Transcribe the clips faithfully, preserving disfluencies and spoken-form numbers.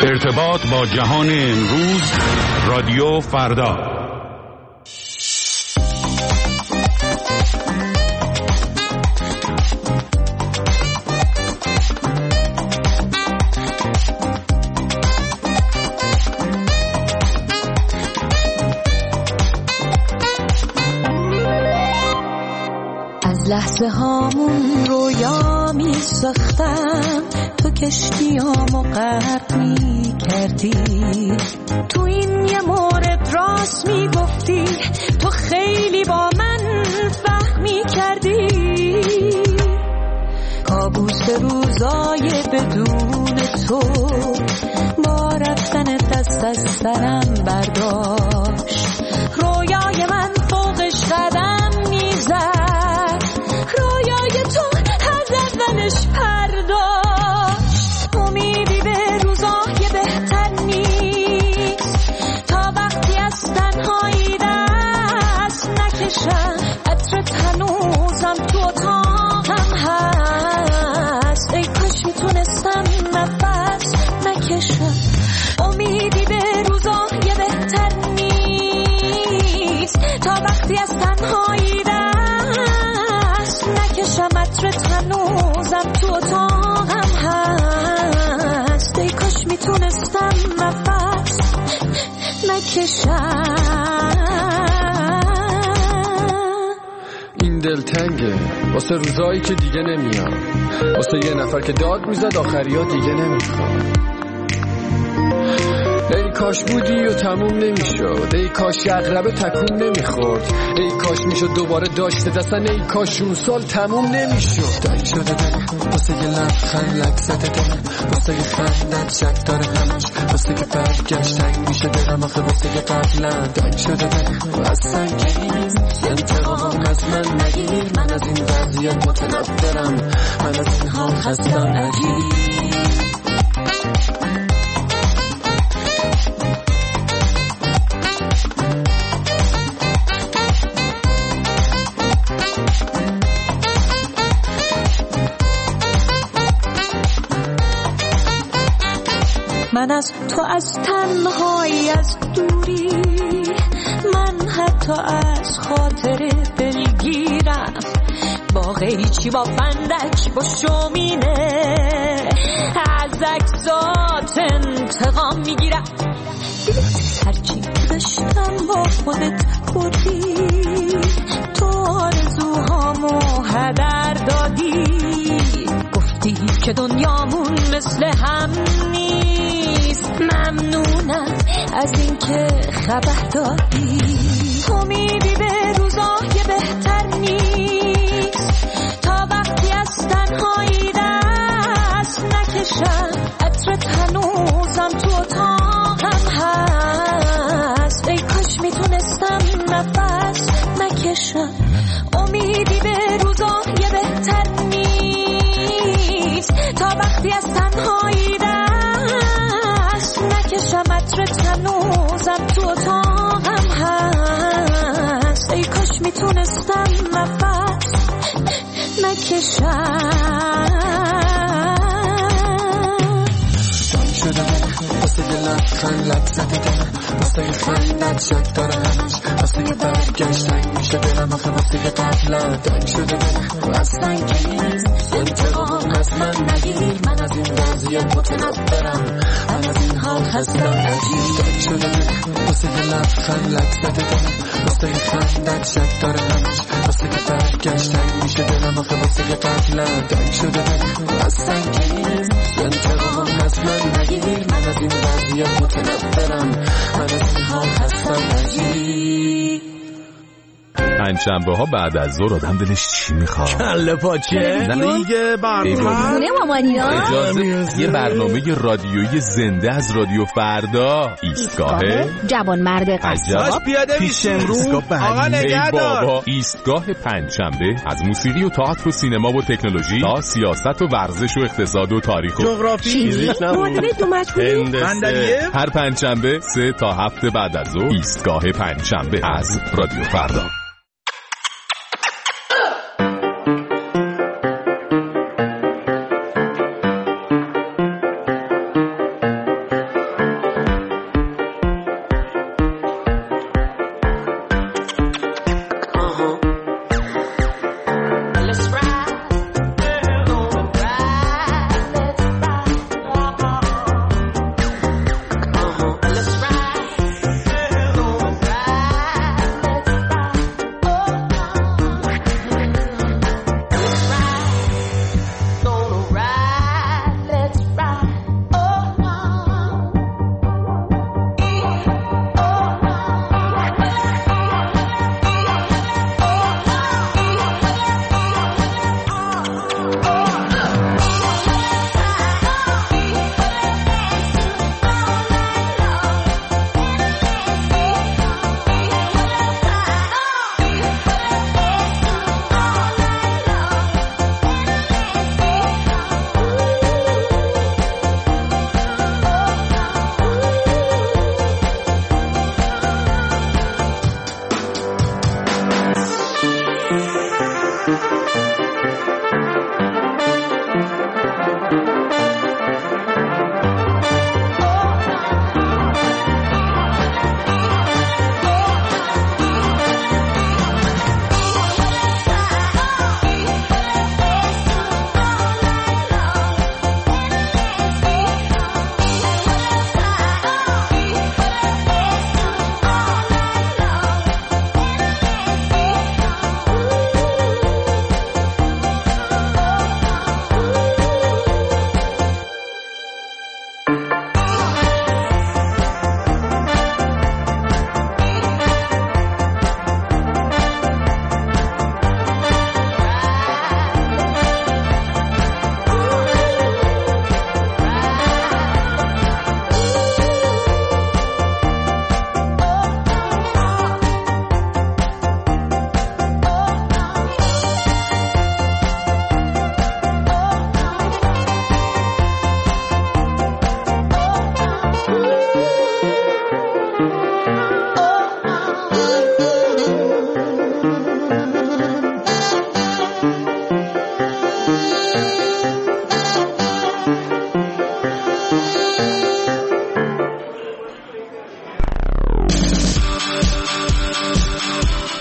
ارتباط با جهان امروز، رادیو فردا. لحظه هامون رویا می ساختم، تو کشتیامو غرق می کردی، تو این یه مورد راست می گفتی، تو خیلی با من فهمی کردی. کابوس روزای بدون تو با رفتن دست از سرم برداشت، رویای من فوقش قدم می زد، رویای تو از اولش پرداشت. امیدی به روزای بهتر نیست تا وقتی از تنهایی دست نکشم، عطرت هنوزم تو اتاقم هست، ای کاش میتونستم نفس نکشم. امیدی به روزای بهتر نیست تا وقتی از تنهایی دست نکشم، عطرت هنوزم تو اتاقم هست، ای کاش میتونستم نفس نکشم. این دلتنگه واسه روزایی که دیگه نمیاد، واسه یه نفر که داد میزد آخریا دیگه نمیخواد. ای کاش بودی و تموم نمیشد، ای کاش اغربه تکون نمیخورد، ای کاش میشد دوباره داشت دستن، ای کاش اون سال تموم نمیشد. دنگ شده دلم واسه یه لبخند لک زده دلم، واسه یه خندت شک داره همش، واسه که برگشت تنگ میشه دلم آخه، واسه یه قبلا. دنگ شده دلم از سنگین انتقام از من نگیر، من از این وضعیت متنفرم، من از این حال خستم نگیر. من از تو از تنهایی از دوری، من حتی از خاطر دلگیرم، با قیچی با فندک با شومینه از عکسات انتقام میگیرم. هرچی داشتم با خودت بردی، تو آرزوهامو هدر دادی، گفتی که دنیامون مثل هم نیست، ممنونم از این که خبر دادی. امیدی به روزای بهتر نیست تا وقتی از تنهایی دست نکشم، عطرت هنوزم تو اتاقم هست، ای کاش میتونستم نفس نکشم. امیدی به روزای بهتر نیست تا وقتی از تنهایی دست نکشم، عطرت هنوزم تو اتاقم هست، ای کاش میتونستم نفس نکشم. دنگ شده واسه یه لبخند لک زده دلم، واسه یه خندت شک داره همش، واسه یه برگشت تنگ میشه دلم آخه، واسه یه قبلا. دنگ شده دلم از سنگین انتقام از من نگیر، من از این وضعیت متنفرم، من از این حال خستم نگیر. دنگ شده دلم واسه یه لبخند لک زده دلم، واسه یه خندت شک داره همش، واسه یه برگشت تنگ میشه دلم آخه، واسه یه قبلا. دنگ شده دلم از سنگین انتقام از من نگیر، من از این وضعیت متنفرم، من از این حال خستم نگیر. پنجشنبه ها بعد از ظهر آدم دلش چی میخواد؟ کله پاچه دیگه برنامه مامانینا اجازه یه برنامه رادیویی زنده از رادیو فردا، ایستگاه جوان مرد قصاب پیاده میشیم رو آقا نگهدار. بابا ایستگاه پنجشنبه از موسیقی و تئاتر و سینما و تکنولوژی تا سیاست و ورزش و اقتصاد و تاریخ و جغرافی معادله دو مجهولی هر پنجشنبه سه تا هفته بعد از ظهر، ایستگاه پنجشنبه از رادیو فردا.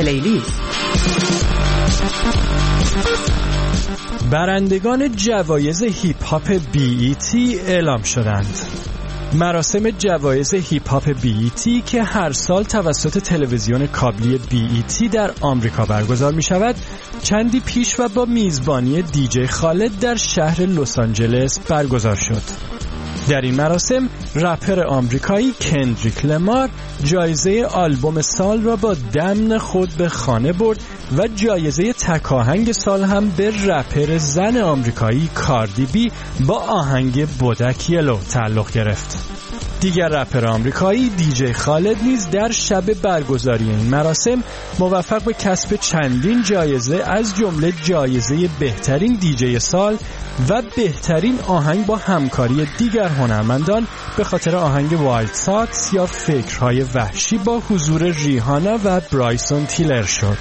پلیلیست. برندگان جوایز هیپ هاپ بی ای تی اعلام شدند. مراسم جوایز هیپ هاپ بی ای تی که هر سال توسط تلویزیون کابلی بی ای تی در آمریکا برگزار می شود، چندی پیش و با میزبانی دیجی خالد در شهر لس آنجلس برگزار شد. در این مراسم رپر آمریکایی کندریک لمار جایزه آلبوم سال را با دمن خود به خانه برد و جایزه تک آهنگ سال هم به رپر زن آمریکایی کاردی بی با آهنگ بودک یلو تعلق گرفت. دیگر رپر آمریکایی دیجی خالد نیز در شب برگزاری این مراسم موفق به کسب چندین جایزه از جمله جایزه بهترین دیجی سال و بهترین آهنگ با همکاری دیگر هنرمندان به خاطر آهنگ وایلد ساکس یا فکرهای وحشی با حضور ریهانا و برایسون تیلر شد.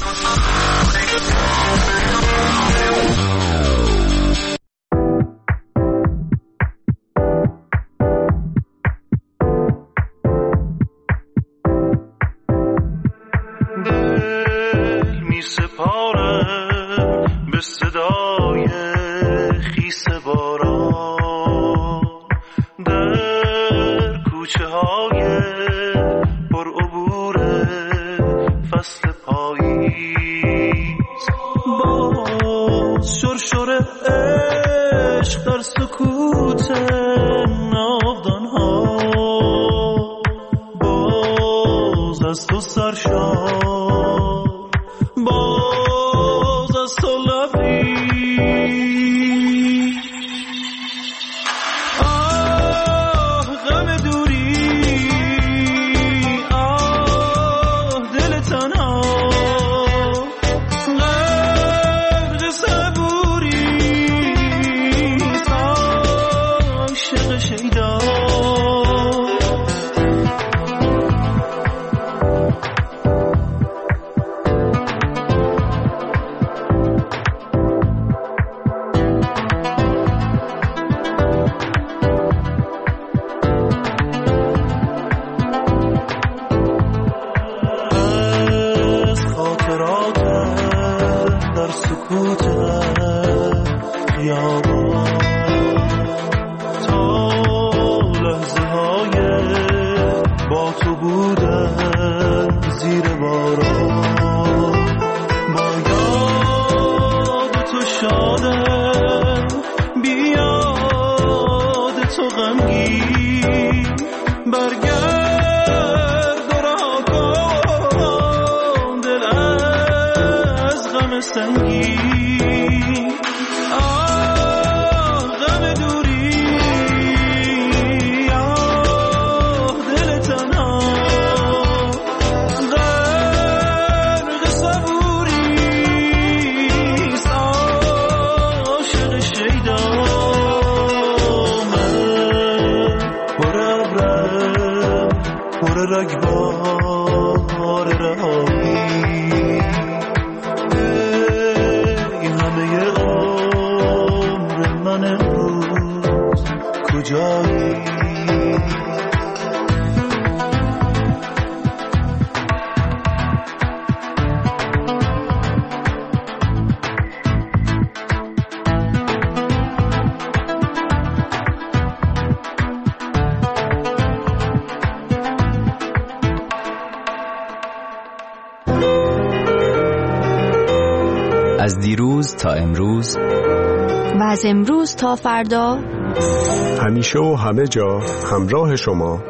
از دیروز تا امروز و از امروز تا فردا، همیشه و همه جا همراه شما،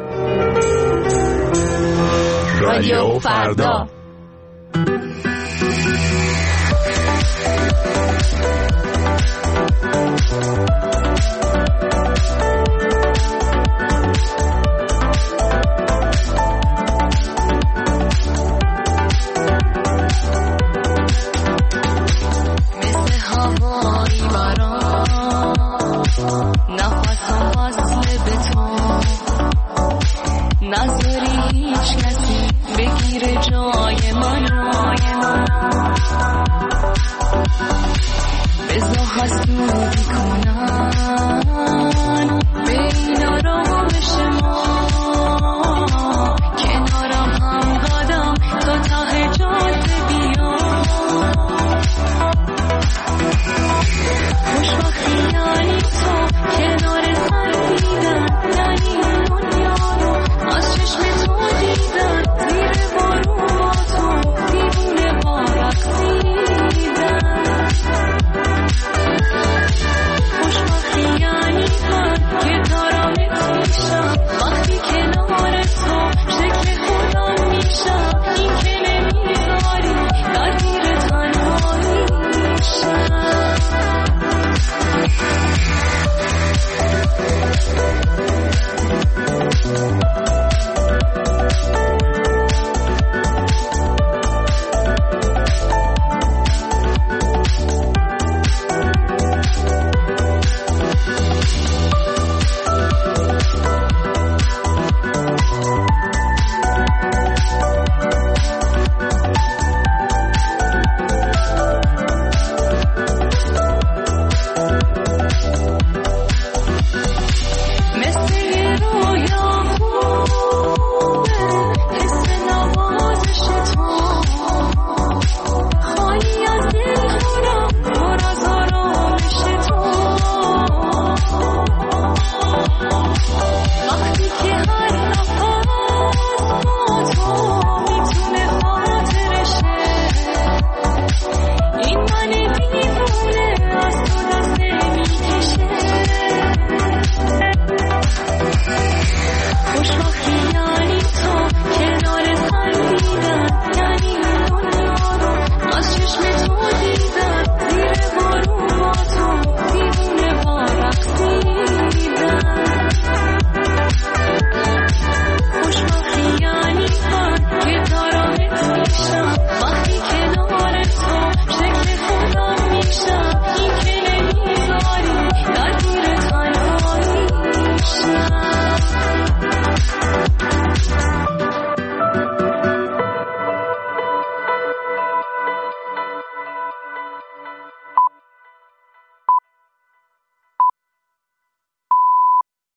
رادیو فردا. حسودی کنم